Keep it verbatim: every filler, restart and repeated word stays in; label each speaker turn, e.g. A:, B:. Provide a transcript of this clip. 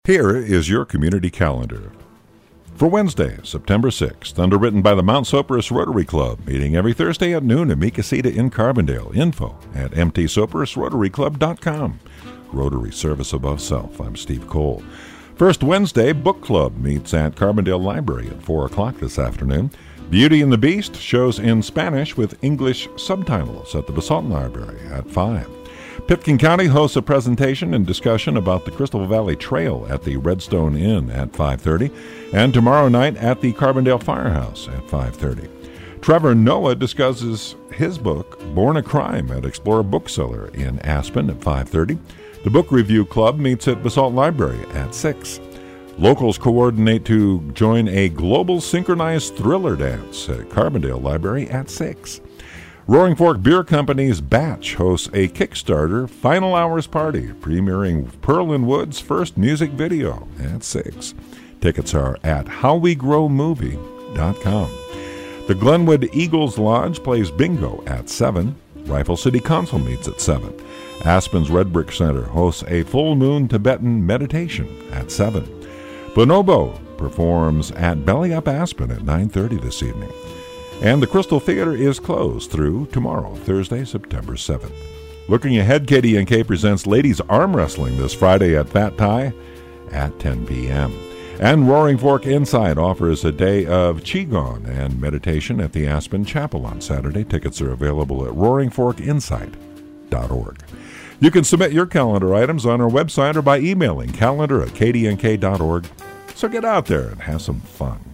A: Here is your community calendar. For Wednesday, September sixth, underwritten by the Mount Soperus Rotary Club, meeting every Thursday at noon in Mekasita in Carbondale. Info at m t soperus rotary club dot com. Rotary Service Above Self. I'm Steve Cole. First Wednesday, Book Club meets at Carbondale Library at four o'clock this afternoon. Beauty and the Beast shows in Spanish with English subtitles at the Basalt Library at five. Pitkin County hosts a presentation and discussion about the Crystal Valley Trail at the Redstone Inn at five thirty, and tomorrow night at the Carbondale Firehouse at five thirty. Trevor Noah discusses his book, Born a Crime, at Explorer Bookseller in Aspen at five thirty. The Book Review Club meets at Basalt Library at six. Locals coordinate to join a global synchronized thriller dance at Carbondale Library at six. Roaring Fork Beer Company's Batch hosts a Kickstarter Final Hours Party, premiering Pearl & Wood's first music video at six. Tickets are at how we grow movie dot com. The Glenwood Eagles Lodge plays bingo at seven. Rifle City Council meets at seven. Aspen's Red Brick Center hosts a full moon Tibetan meditation at seven. Bonobo performs at Belly Up Aspen at nine thirty this evening. And the Crystal Theater is closed through tomorrow, Thursday, September seventh. Looking ahead, K D N K presents Ladies Arm Wrestling this Friday at Fat Thai at ten p.m. And Roaring Fork Inside offers a day of Qigong and meditation at the Aspen Chapel on Saturday. Tickets are available at roaring fork insight dot org. You can submit your calendar items on our website or by emailing calendar at k d n k dot org. So get out there and have some fun.